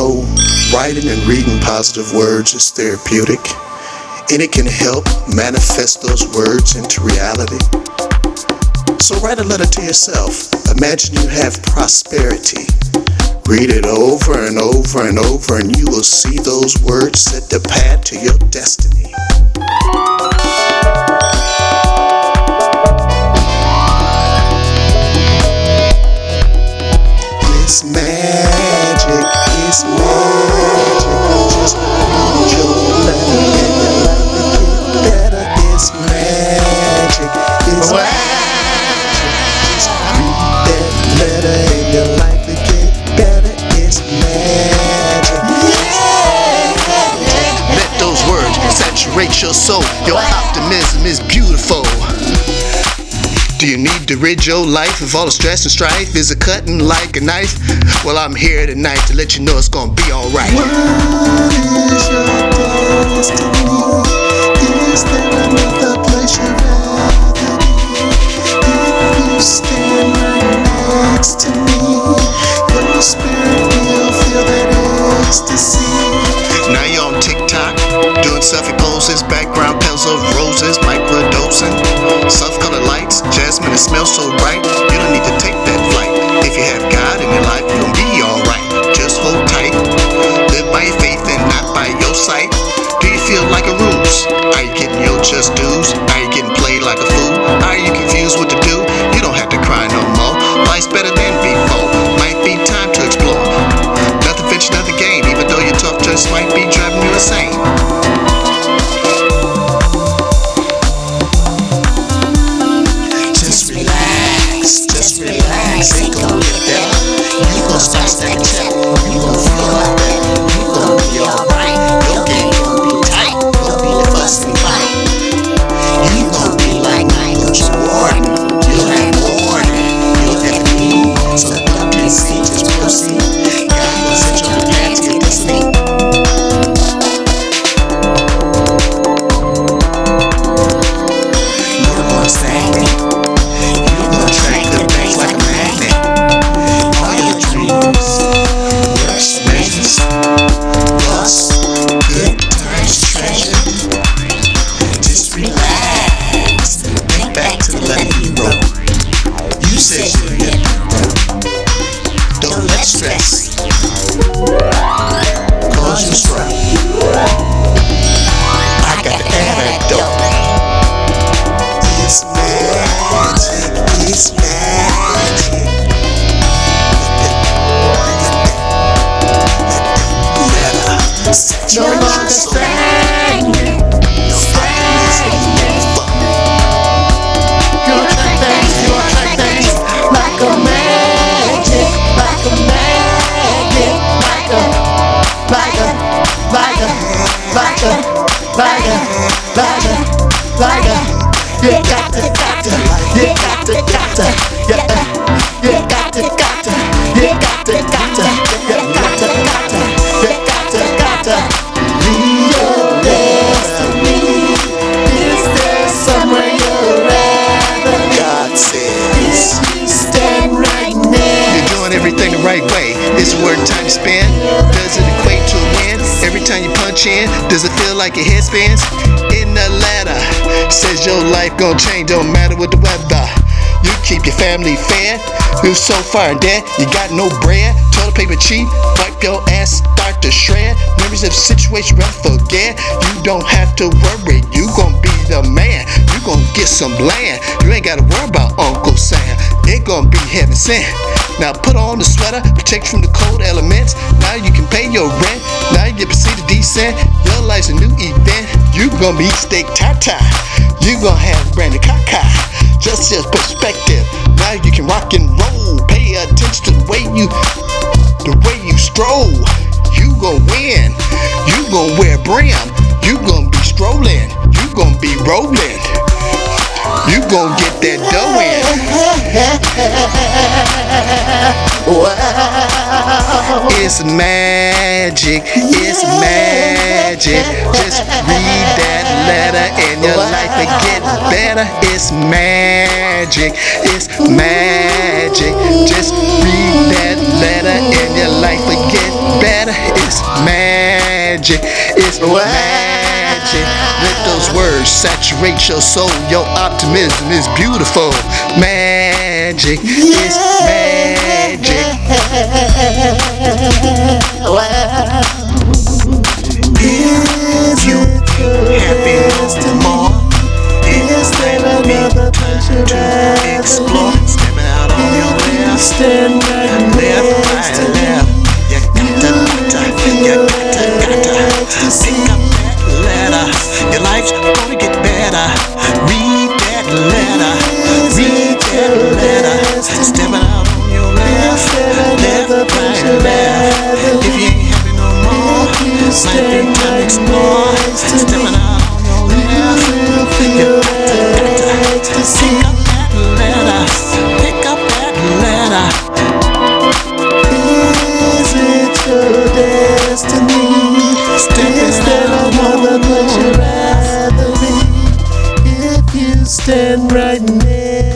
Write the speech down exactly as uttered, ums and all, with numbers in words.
know, writing and reading positive words is therapeutic, and it can help manifest those words into reality. So write a letter to yourself. Imagine you have prosperity. Read it over and over and over, and you will see those words set the path to your destiny. It's magic, it's magic. Just read your letter and your life will get better. It's magic, it's magic. Just read that letter and your life will get better. It's magic. Let those words saturate your soul. Your optimism is beautiful. Do you need to rid your life of all the stress and strife? Is it cutting like a knife? Well, I'm here tonight to let you know it's gonna be alright. What is your destiny? Is there another place you'd rather be? If you stand right next to me, your spirit will feel that ecstasy. Now you're on TikTok, doing selfie poses, background petals of roses, microdosing, soft-colored lights, jasmine, it smells so bright. You don't need to take that flight. If you have God in your life, you're gonna be alright. Just hold tight, live by your faith and not by your sight. Do you feel like a ruse? Are you getting your just dues? Are you getting played like a fool? Are you confused what to do? You don't have to cry no more. Life's better than before. Might be time to explore. Nothing venture, nothing gain. Even though your tough just might be driving you insane. Just relax, just relax. Ain't gon' get better. You gon' start stacking check. You gon' feel like that. You gon' be alright. Your game gon' be tight. You'll be the fuss and fight. You gon' be like Michael Jordan. You'll have more than you'll ever need. So don't be seen, just proceed. God will set your path to your destiny. You're gonna stagnate. You're gonna attract the things like a magnet. All your dreams, worst measures, plus good times treasure. Just relax. Think back to the letter you wrote. You said you'll get through. Don't let stress cause you struggle. I got the antidote. It's magic, it's magic. Letter, set your mind stagnant. Your optimism is You attract things, you attract things like a magic, like a magnet, like a, like a, like a, like a, like a, like a, like a. You got to, got to, you got to, got to, yeah. You got to, got to, you got to, got to, you got to, got to, you got to, got to. Read your destiny. Is there somewhere you'd rather be? God says. You stand right next. You're doing everything the right way. It's worth time to spend. Does it equate to a win? Every time you punch in, does it feel like your head spins? In the letter, says your life gon' change, don't matter what the weather. You keep your family fed. You're so far in debt, you got no bread. Toilet paper cheap, wipe your ass, start to shred. Memories of situation you rather forget. You don't have to worry, you gon' be the man. You gon' get some land. You ain't gotta worry about Uncle Sam. It gon' be heaven sent. Now put on the sweater, protect you from the cold elements. Now you can pay your rent. Now you get proceeded decent. Your life's a new event. You gon' be steak tata. You gon' have brandy caca. Just your perspective. Now you can rock and roll. Pay attention to the way you, the way you stroll. You gon' win. You gon' wear brim. You gon' be strolling. You gon' be rolling. You gon' get that dough in. Wow. It's magic, it's magic. Just read that letter and your life will get better. It's magic, it's magic. Just read that letter and your life will get better. saturate your soul. Your optimism is beautiful. Magic is magic. If you ain't happy no more, it's time to explore. Stepping out on your left, left, right, left. You gotta, gotta, you gotta, gotta pick up that letter. Your life's gonna get better. Read that letter, read that letter. Stepping out on your left, left, right, left. If you ain't happy no more, might be time to explore. Stepping out on your left, you gotta, gotta pick up that letter, pick up that letter. Is it your destiny? Is there another place you'd rather be? If you stand right next